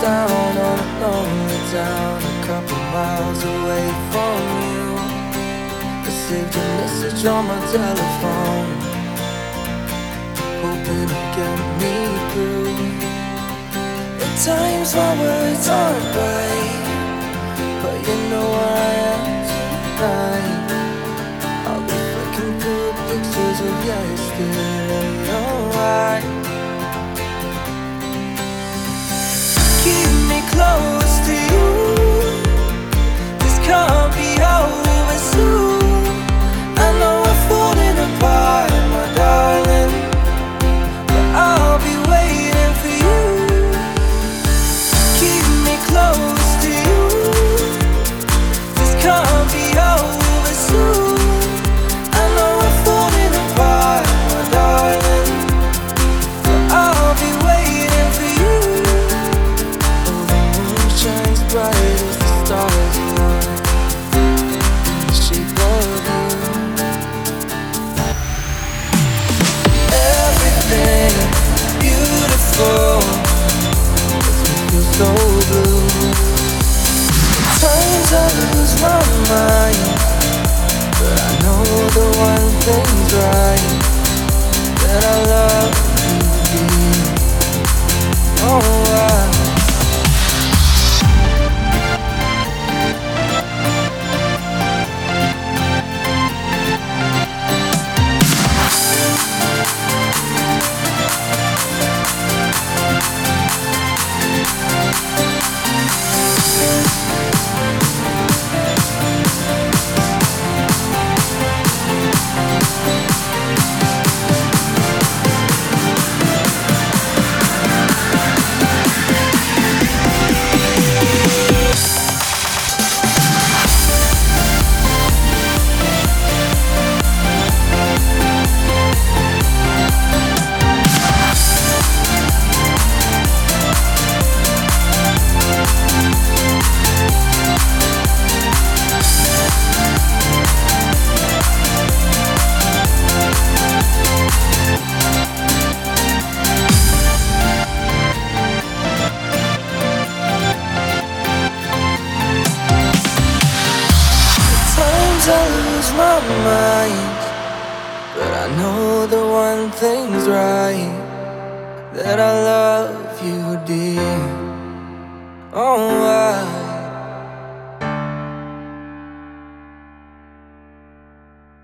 down on a lonely town, a couple miles away from you. I saved a message on my telephone, hoping to get me through. At times my words aren't right, but you know where I am tonight. I'll be flicking through pictures of yesterday, alright. Keep me close to you, this can't be over soon. I know we're falling apart, my darling, but I'll be waiting for you. Keep me close to you, this can't be over soon. I know we're falling apart, my darling, but I'll be waiting for you. Shines bright as the stars align in the shape of you. Everything beautiful makes me feel so blue. At times I lose my mind, but I know the one thing's right, that I love you deep. Oh, I lose my mind, but I know the one thing's right, that I love you dear. Oh,